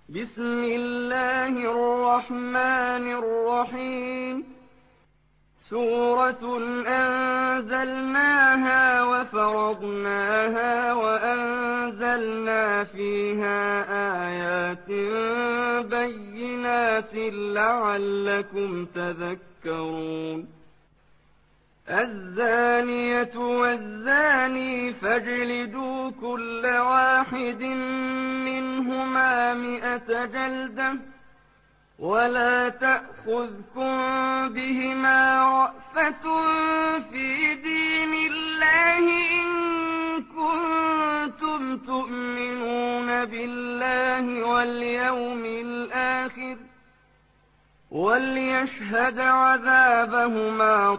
بسم الله الرحمن الرحيم. سورة أنزلناها وفرضناها وأنزلنا فيها آيات بينات لعلكم تذكرون. الزانية والزاني فاجلدوا كل واحد منهما 100 جلدة ولا تأخذكم بهما رأفة في دين الله إن كنتم تؤمنون بالله واليوم الآخر وليشهد عذابهما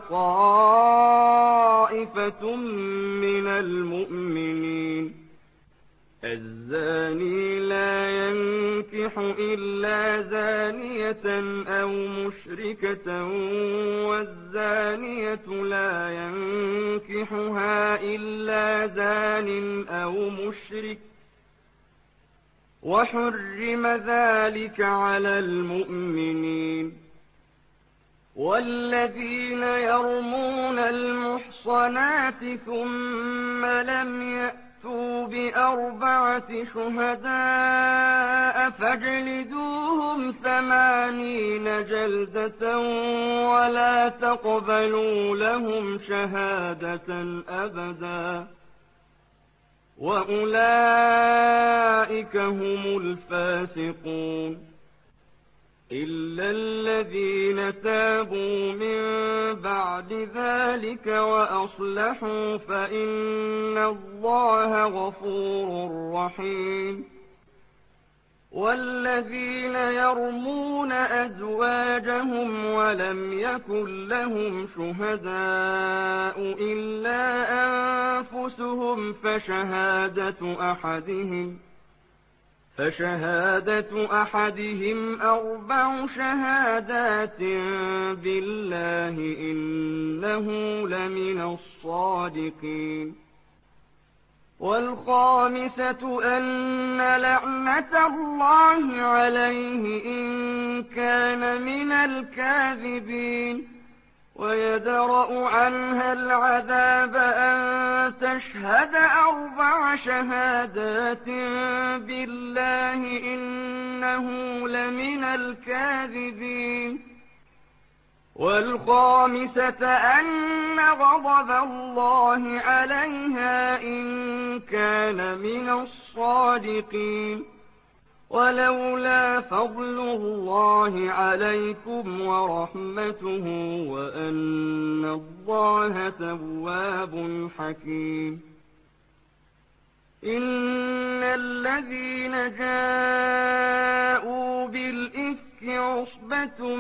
طائفة من المؤمنين. الزاني لا ينكح إلا زانية أو مشركة والزانية لا ينكحها إلا زان أو مشرك وحرم ذلك على المؤمنين. والذين يرمون المحصنات ثم لم يأتوا ب4 شهداء فاجلدوهم 80 جلدة ولا تقبلوا لهم شهادة أبدا وأولئك هم الفاسقون. إلا الذين تابوا من بعد ذلك وأصلحوا فإن الله غفور رحيم. والذين يرمون أزواجهم ولم يكن لهم شهداء إلا أنفسهم فشهادة أحدهم 4 شهادات بالله إنه لمن الصادقين. والخامسة أن لعنة الله عليه إن كان من الكاذبين ويدرأ عنها العذاب أن تشهد 4 شهادات بالله إنه لمن الكاذبين. والخامسة أن غضب الله عليها إن كان من الصادقين. ولولا فضل الله عليكم ورحمته وأن الله تواب حكيم. إن الذين جاءوا بالإفك عصبة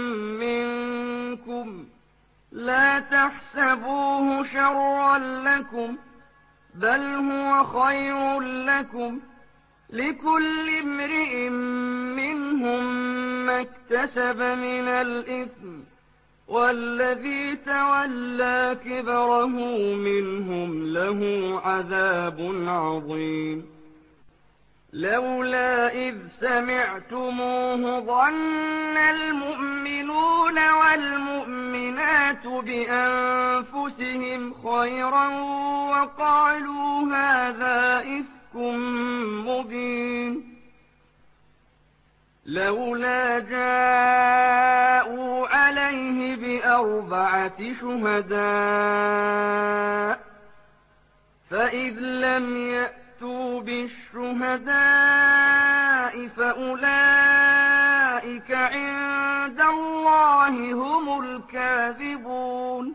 منكم لا تحسبوه شرا لكم بل هو خير لكم لكل امرئ منهم ما اكتسب من الإثم والذي تولى كبره منهم له عذاب عظيم. لولا إذ سمعتموه ظن المؤمنون والمؤمنات بأنفسهم خيرا وقالوا هذا إفك مبين. لولا جاءوا عليه ب4 شهداء فإذ لم يأتوا بالشهداء فأولئك عند الله هم الكاذبون.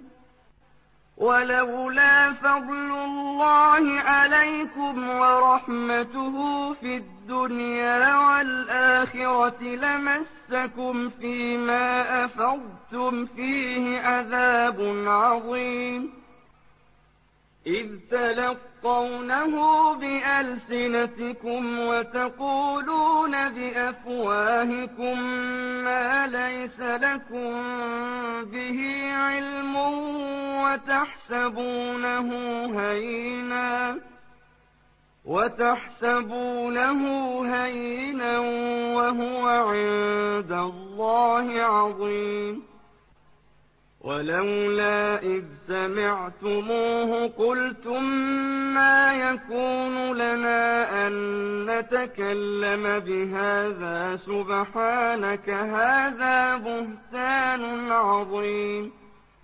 ولولا فضل الله عليكم ورحمته في الدنيا والآخرة لمسكم فيما أفضتم فيه عذاب عظيم. إذ تلقونه بألسنتكم وتقولون بأفواهكم ما ليس لكم به علم وتحسبونه هينا لهو عند الله عظيم. ولولا إذ سمعتموه قلتم ما يكون لنا أن نتكلم بهذا سبحانك هذا بهتان عظيم.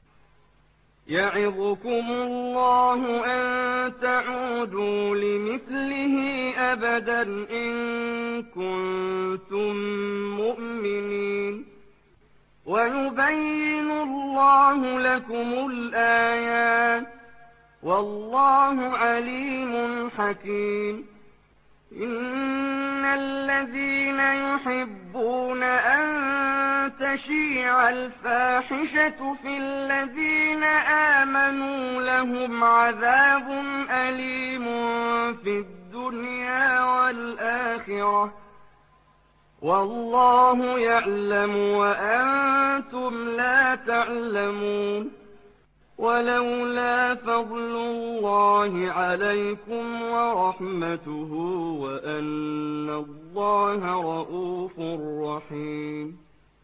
يعظكم الله أن تعودوا لمثله أبدا إن كنتم مؤمنين. ويبين الله لكم الآيات والله عليم حكيم. إن الذين يحبون أن تشيع الفاحشة في الذين آمنوا لهم عذاب أليم في الدنيا والآخرة والله يعلم وأنتم لا تعلمون. ولولا فضل الله عليكم ورحمته وأن الله رءوف رحيم.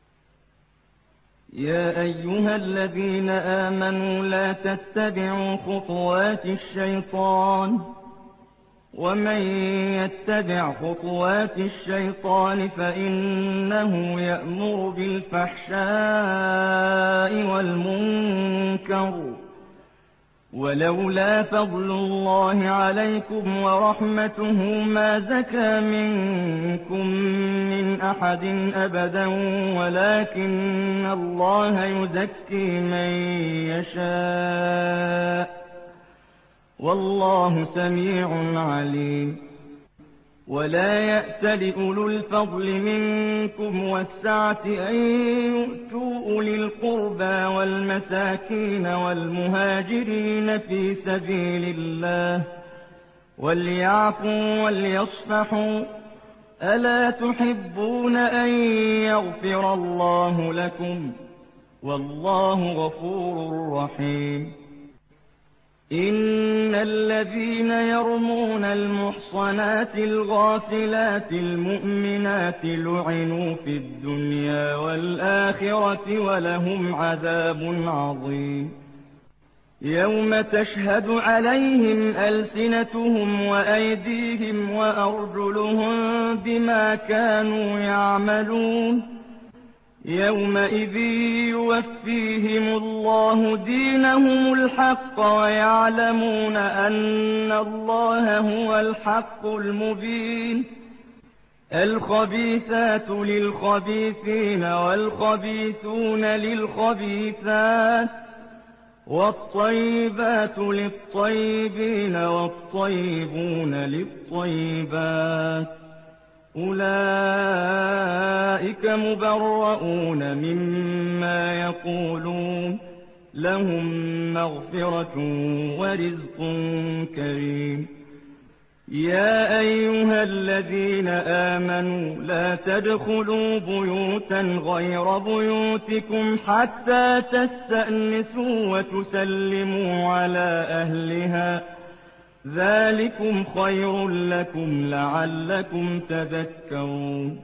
يا أيها الذين آمنوا لا تتبعوا خطوات الشيطان ومن يتبع خطوات الشيطان فإنه يأمر بالفحشاء والمنكر ولولا فضل الله عليكم ورحمته ما زكى منكم من أحد أبدا ولكن الله يزكي من يشاء والله سميع عليم. ولا يأتل أولو الفضل منكم والسعة أن يؤتوا أولي القربى والمساكين والمهاجرين في سبيل الله وليعفوا وليصفحوا ألا تحبون أن يغفر الله لكم والله غفور رحيم. إن الذين يرمون المحصنات الغافلات المؤمنات لعنوا في الدنيا والآخرة ولهم عذاب عظيم. يوم تشهد عليهم ألسنتهم وأيديهم وأرجلهم بما كانوا يعملون يومئذ يوفيهم الله دينهم الحق ويعلمون أن الله هو الحق المبين. الخبيثات للخبيثين والخبيثون للخبيثات والطيبات للطيبين والطيبون للطيبات أولئك مبرؤون مما يقولون لهم مغفرة ورزق كريم. يا أيها الذين آمنوا لا تدخلوا بيوتا غير بيوتكم حتى تستأنسوا وتسلموا على أهلها ذلكم خير لكم لعلكم تذكرون.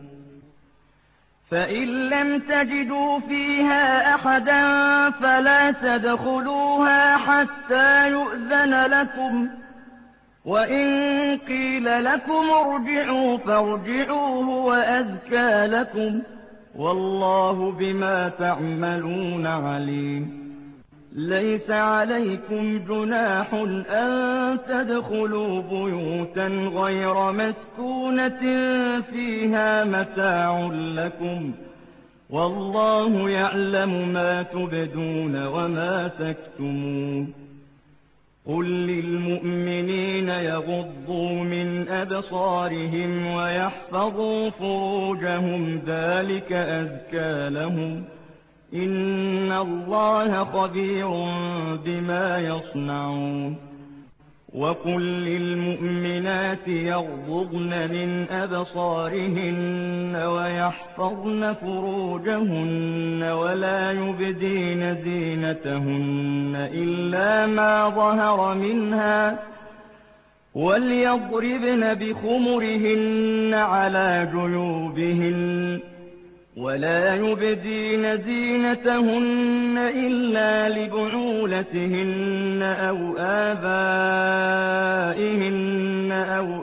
فإن لم تجدوا فيها أحدا فلا تدخلوها حتى يؤذن لكم وإن قيل لكم ارجعوا فارجعوا هو أزكى لكم والله بما تعملون عليم. ليس عليكم جناح أن تدخلوا بيوتا غير مسكونة فيها متاع لكم والله يعلم ما تبدون وما تكتمون. قل للمؤمنين يغضوا من أبصارهم ويحفظوا فروجهم ذلك أزكى لهم إن الله خبير بما يصنعون. وقل للمؤمنات يغضضن من أبصارهن ويحفظن فروجهن ولا يبدين زينتهن إلا ما ظهر منها وَلْيَضْرِبْنَ بِخُمُرِهِنَّ عَلَىٰ جُيُوبِهِنَّ وَلَا يُبْدِينَ زِينَتَهُنَّ إِلَّا لِبُعُولَتِهِنَّ أَوْ آبَائِهِنَّ أَوْ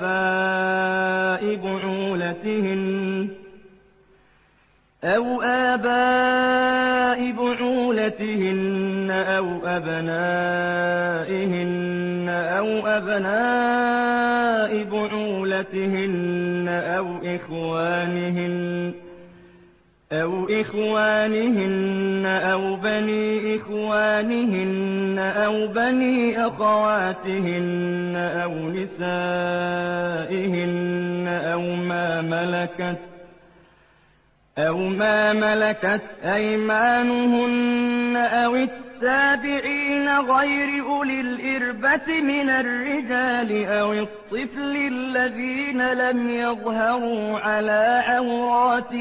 آبَاءِ بُعُولَتِهِنَّ أَوْ أَبْنَائِهِنَّ أَوْ أَبْنَاءِ بُعُولَتِهِنَّ أَوْ إخوانهن أَوْ بَنِي إخوانهن أَوْ بَنِي أَخَوَاتِهِنَّ أَوْ نِسَائِهِنَّ أَوْ مَا مَلَكَتْ أَيْمَانُهُنَّ أَوِ التَّابِعِينَ غَيْرِ أُولِي الْإِرْبَةِ مِنَ الرِّجَالِ أَوِ الطِّفْلِ الَّذِينَ لَمْ يَظْهَرُوا عَلَىٰ عَوْرَاتِ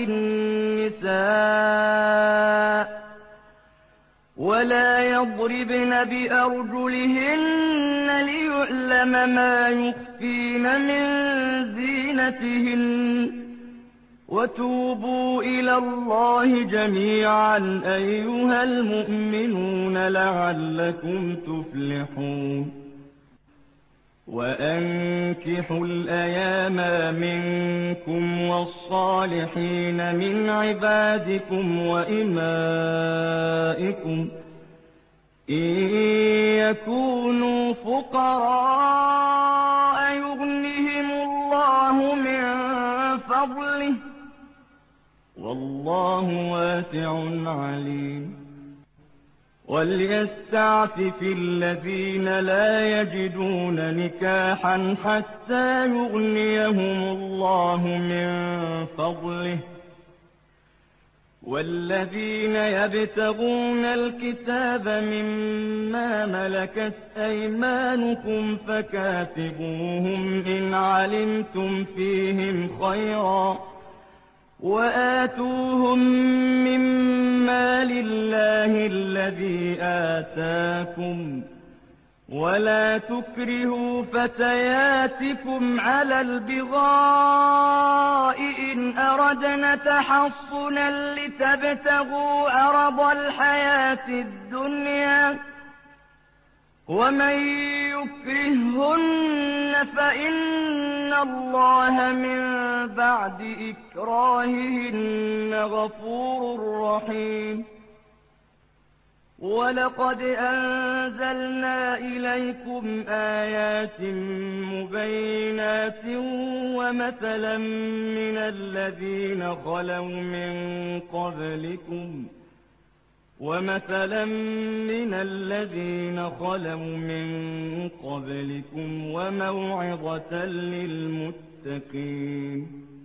النِّسَاءِ ۖ وَلَا يَضْرِبْنَ بِأَرْجُلِهِنَّ لِيُعْلَمَ مَا يُخْفِينَ مِن زِينَتِهِنَّ ۚ وَتُوبُوا إِلَى اللَّهِ جَمِيعًا أَيُّهَا الْمُؤْمِنُونَ لَعَلَّكُمْ تُفْلِحُونَ وَأَنكِحُوا الْأَيَامَ مِنكُمْ وَالصَّالِحِينَ مِنْ عِبَادِكُمْ وَإِمَائِكُمْ إِن يَكُونُوا فُقَرَاءَ يُغْنِهِمُ اللَّهُ مِن فَضْلِهِ ۗ وَاللَّهُ وَاسِعٌ عَلِيمٌ وَلْيَسْتَعْفِفِ الَّذِينَ لَا يَجِدُونَ نِكَاحًا حَتَّىٰ يُغْنِيَهُمُ اللَّهُ مِن فَضْلِهِ ۗ وَالَّذِينَ يَبْتَغُونَ الْكِتَابَ مِمَّا مَلَكَتْ أَيْمَانُكُمْ فَكَاتِبُوهُمْ إِنْ عَلِمْتُمْ فِيهِمْ خَيْرًا ۖ وَآتُوهُم مِّمَّا لِلَّهِ الَّذِي آتَاكُمْ ۚ وَلَا تُكْرِهُوا فَتَيَاتِكُمْ عَلَى الْبِغَاءِ إِنْ أَرَدْنَ تَحَصُّنًا لِّتَبْتَغُوا عَرَضَ الْحَيَاةِ الدُّنْيَا ۚ وَمَن يُكْرِههُّنَّ فَإِنَّ اللَّهَ مِن بَعْدِ إِكْرَاهِهِنَّ غَفُورٌ رَّحِيمٌ وَلَقَدْ أَنزَلْنَا إِلَيْكُمْ آيَاتٍ مُّبَيِّنَاتٍ وَمَثَلًا مِّنَ الَّذِينَ خَلَوْا مِن قَبْلِكُمْ وَمَوْعِظَةً لِّلْمُتَّقِينَ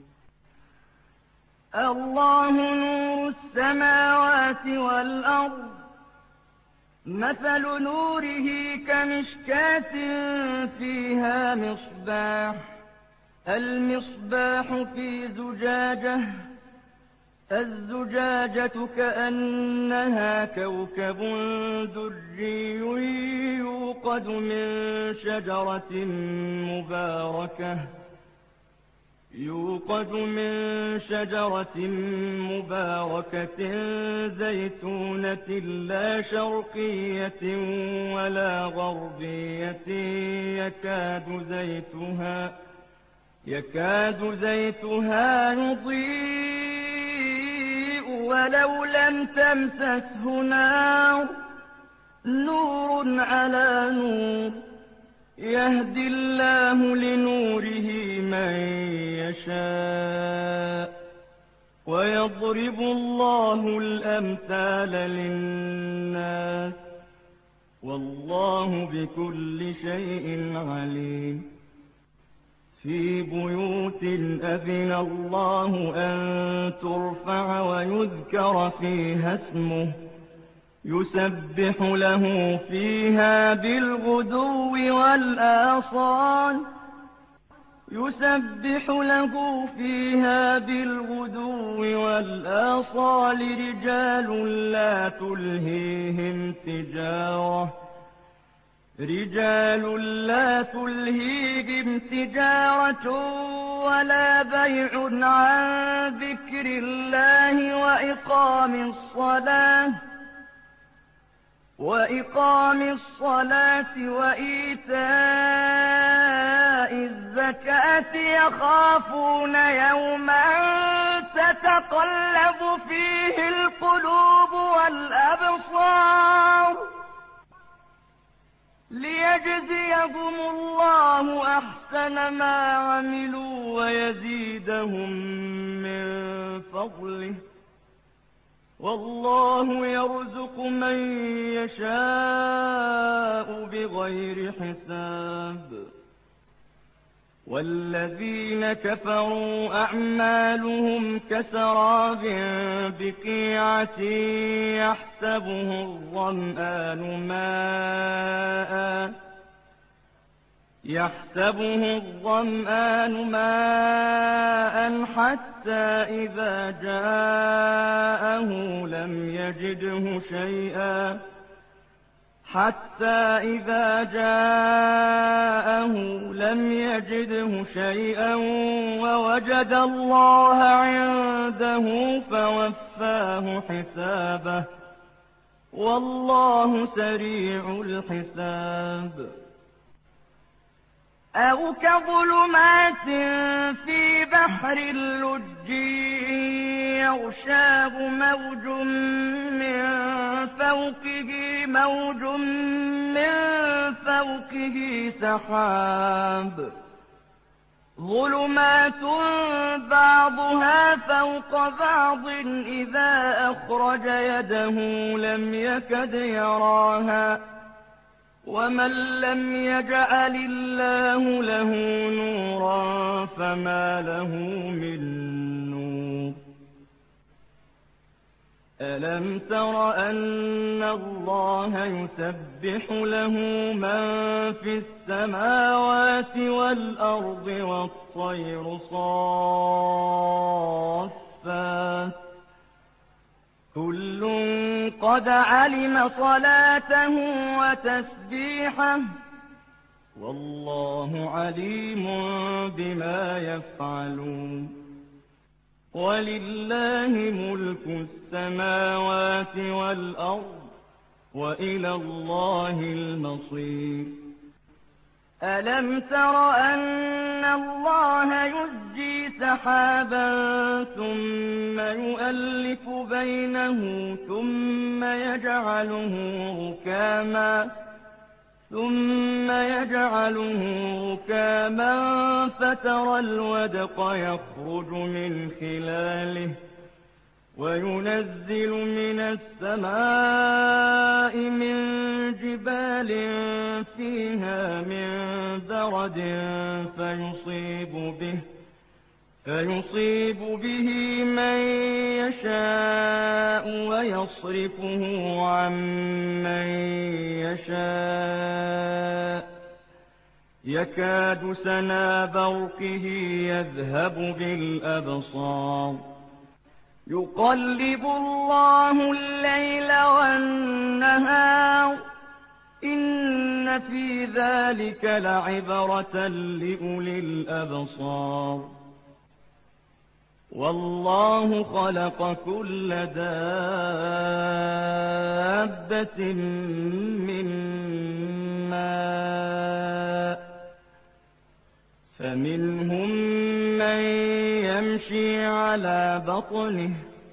اللَّهُ نُورُ السَّمَاوَاتِ وَالْأَرْضِ ۚ مَثَلُ نُورِهِ كَمِشْكَاةٍ فِيهَا مِصْبَاحٌ ۖ الْمِصْبَاحُ فِي زُجَاجَةٍ ۖ الزُّجَاجَةُ كَأَنَّهَا كَوْكَبٌ دُرِّيٌّ يُوقَدُ مِن شَجَرَةٍ مُّبَارَكَةٍ زَيْتُونَةٍ لَّا شَرْقِيَّةٍ وَلَا غَرْبِيَّةٍ يَكَادُ زَيْتُهَا يُضِيءُ وَلَوْ لَمْ تَمْسَسْهُ نَارٌ ۚ نُّورٌ عَلَىٰ نُورٍ ۗ يَهْدِي اللَّهُ لِنُورِهِ مَن يَشَاءُ ۚ وَيَضْرِبُ اللَّهُ الْأَمْثَالَ لِلنَّاسِ ۗ وَاللَّهُ بِكُلِّ شَيْءٍ عَلِيمٌ فِي بُيُوتٍ أَذِنَ اللَّهُ أَن تُرْفَعَ وَيُذْكَرَ فِيهَا اسْمُهُ يُسَبِّحُ لَهُ فِيهَا بِالْغُدُوِّ وَالْآصَالِ رِجَالٌ لَّا تُلْهِيهِمْ تِجَارَةٌ رجال لا تلهيهم تجارة ولا بيع عن ذكر الله وإقام الصلاة وإيتاء الزكاة يخافون يوما تتقلب فيه القلوب والأبصار ليجزيهم الله أحسن ما عملوا ويزيدهم من فضله والله يرزق من يشاء بغير حساب والذين كفروا أعمالهم كسراب بقيعة يحسبه الظمآن ماء حتى إذا جاءه لم يجده شيئا ووجد الله عنده فوفاه حسابه والله سريع الحساب أو كظلمات في بحر اللج يغشاه موج من فوقه سحاب ظلمات بعضها فوق بعض إذا أخرج يده لم يكد يراها ومن لم يجعل الله له نورا فما له من نور ألم تر أن الله يسبح له من في السماوات والأرض والطير صافات كل قد علم صلاته وتسبيحه والله عليم بما يفعلون ولله ملك السماوات والأرض وإلى الله المصير ألم تر أن الله يزجي سحابا ثم يؤلف بينه ثم يجعله ركاما فترى الودق يخرج من خلاله وينزل من السماء من جبال فيها من برد فيصيب به من يشاء ويصرفه عن من يشاء يكاد سنا برقه يذهب بالأبصار يقلب الله الليل والنهار إن في ذلك لعبرة لأولي الأبصار والله خلق كل دابة من ماء فمنهم من يمشي على بطنه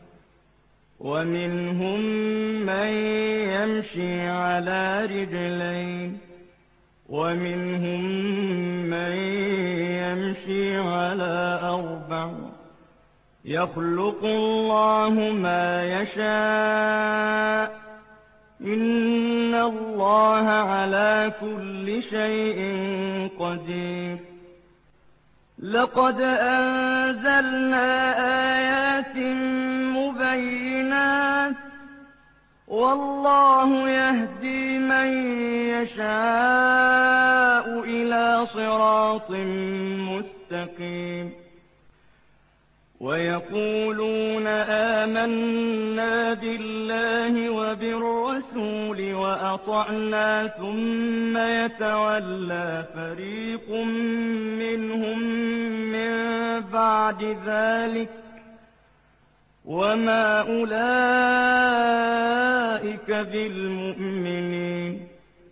ومنهم من يمشي على رجلين ومنهم من يمشي على أربع يخلق الله ما يشاء إن الله على كل شيء قدير لقد أنزلنا آيات مبينات والله يهدي من يشاء إلى صراط مستقيم ويقولون آمنا بالله وبالرسول وأطعنا ثم يتولى فريق منهم من بعد ذلك وما أولئك بالمؤمنين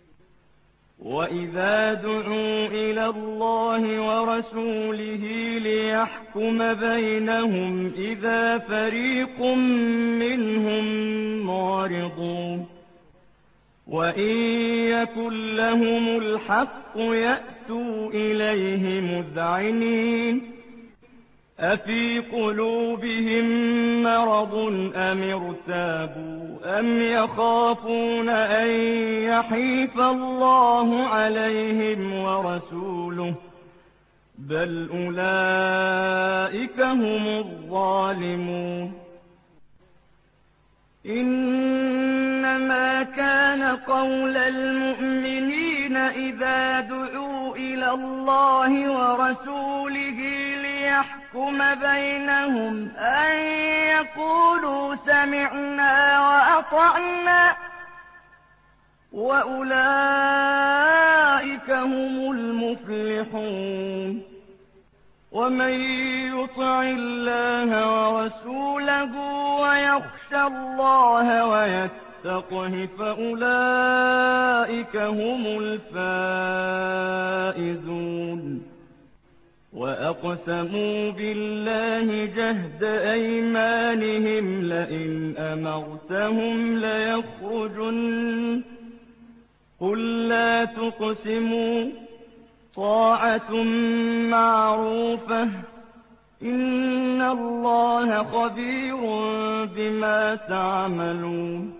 وإذا دعوا إلى الله ورسوله ليحكم بينهم إذا فريق منهم معرضون وإن يكن لهم الحق يأتوا إليه مذعنين أفي قلوبهم مرض أم ارتابوا أم يخافون أن يحيف الله عليهم ورسوله بل أولئك هم الظالمون إنما كان قول المؤمنين إذا دعوا إلى الله ورسوله ليحكم بينهم أن يقولوا سمعنا وأطعنا وأولئك هم المفلحون ومن يطع الله ورسوله ويخشى الله ويتقه فأولئك هم الفائزون وأقسموا بالله جهد أيمانهم لئن أمرتهم ليخرجن قل لا تقسموا طاعة معروفة إن الله خبير بما تعملون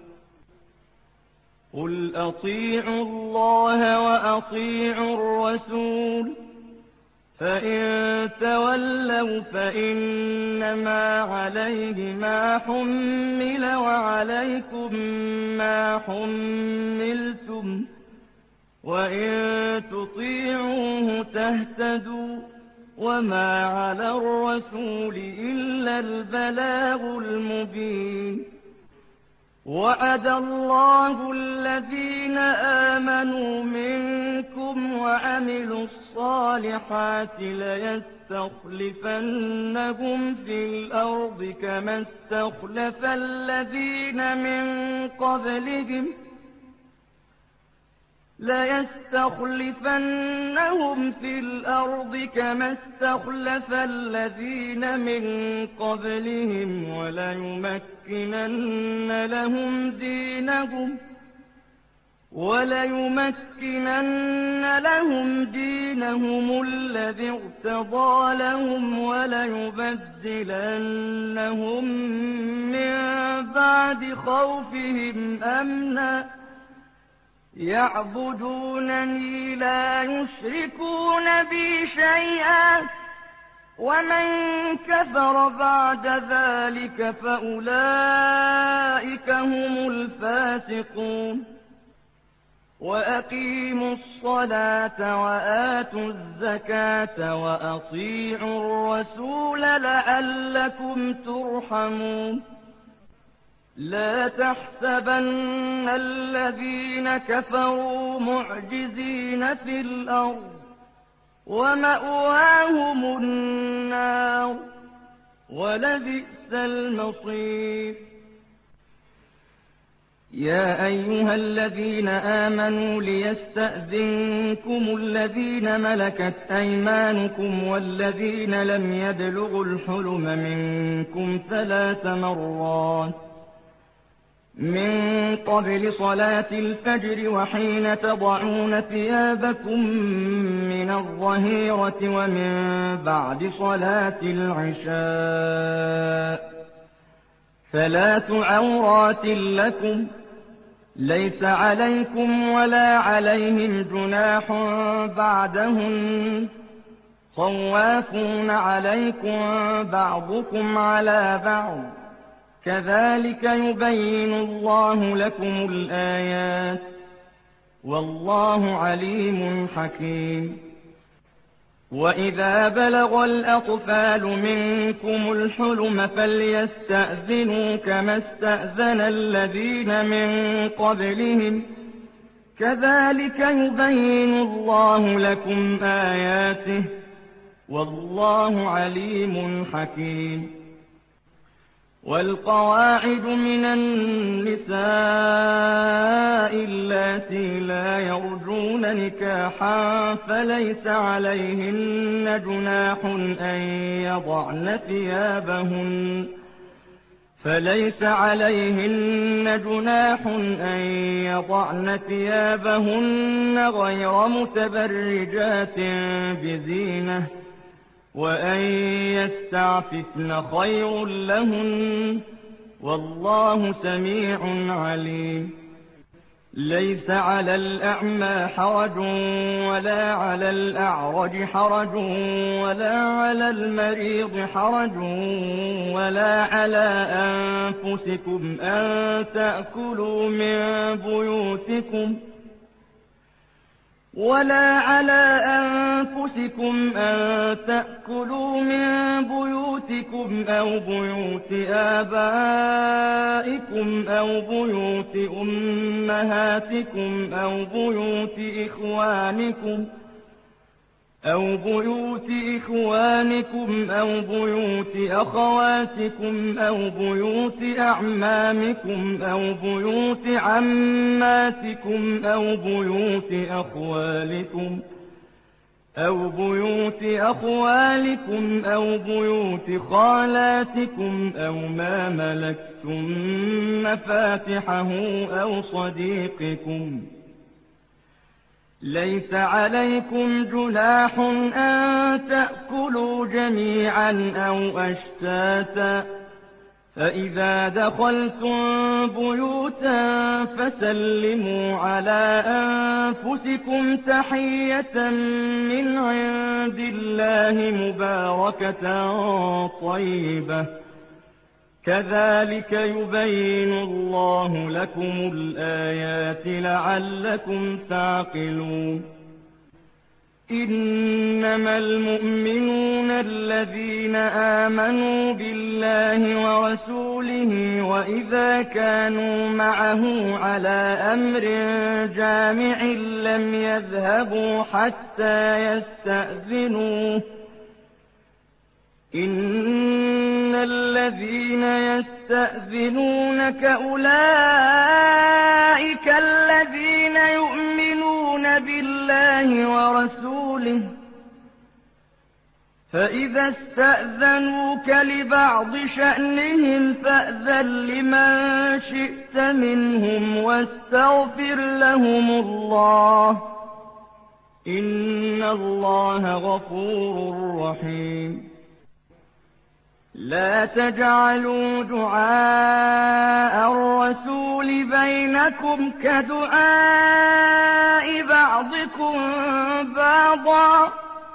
قل أطيعوا الله وأطيعوا الرسول فإن تولوا فإنما عليه ما حمل وعليكم ما حملتم وإن تطيعوه تهتدوا وما على الرسول إلا البلاغ المبين وعد الله الذين آمنوا منكم وعملوا الصالحات ليستخلفنهم في الأرض كما استخلف الذين من قبلهم وليمكنن لهم دينهم الذي ارتضى لهم وليبدلنهم من بعد خوفهم أمنا يعبدونني لا يشركون بي شيئا ومن كفر بعد ذلك فأولئك هم الفاسقون وأقيموا الصلاة وآتوا الزكاة وأطيعوا الرسول لعلكم ترحمون لا تحسبن الذين كفروا معجزين في الأرض ومأواهم النار ولبئس المصير يا أيها الذين آمنوا ليستأذنكم الذين ملكت أيمانكم والذين لم يبلغوا الحلم منكم 3 مرات من قبل صلاة الفجر وحين تضعون ثيابكم من الظهيرة ومن بعد صلاة العشاء 3 عورات لكم ليس عليكم ولا عليهم جناح بعدهن طوافون عليكم بعضكم على بعض كذلك يبين الله لكم الآيات والله عليم حكيم وإذا بلغ الأطفال منكم الحلم فليستأذنوا كما استأذن الذين من قبلهم كذلك يبين الله لكم آياته والله عليم حكيم. والقواعد من النساء اللاتي لا يرجون نكاحا فليس عليهن جناح أن يضعن ثيابهن غير متبرجات بزينة وأن يستعففن خير لهن والله سميع عليم. ليس على الأعمى حرج ولا على الأعرج حرج ولا على المريض حرج ولا على أنفسكم أن تأكلوا من بيوتكم أو بيوت آبائكم أو بيوت أمهاتكم أو بيوت إخوانكم أو بيوت أخواتكم أو بيوت أعمامكم أو بيوت عماتكم أو بيوت أخوالكم أو بيوت خالاتكم أو ما ملكتم مفاتحه أو صديقكم. ليس عليكم جناح أن تأكلوا جميعا أو أشتاتا فإذا دخلتم بيوتا فسلموا على أنفسكم تحية من عند الله مباركة طيبة كذلك يبين الله لكم الآيات لعلكم تعقلون. إنما المؤمنون الذين آمنوا بالله ورسوله وإذا كانوا معه على أمر جامع لم يذهبوا حتى يستأذنوه. إن الذين يستأذنونك أولئك الذين يؤمنون بالله ورسوله فإذا استأذنوك لبعض شأنهم فأذن لمن شئت منهم واستغفر لهم الله إن الله غفور رحيم. لا تجعلوا دعاء الرسول بينكم كدعاء بعضكم بعضا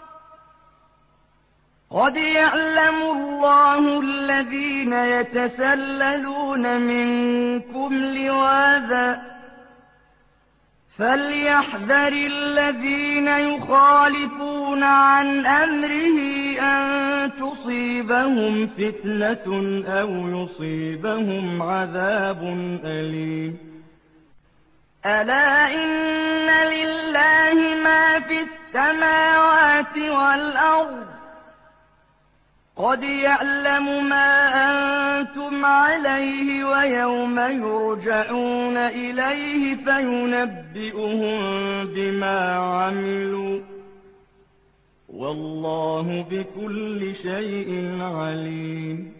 قد يعلم الله الذين يتسللون منكم لواذا فليحذر الذين يخالفون عن أمره أن تصيبهم فتنة أو يصيبهم عذاب أليم. ألا إن لله ما في السماوات والأرض قد يعلم ما أنتم عليه ويوم يرجعون إليه فينبئهم بما عملوا والله بكل شيء عليم.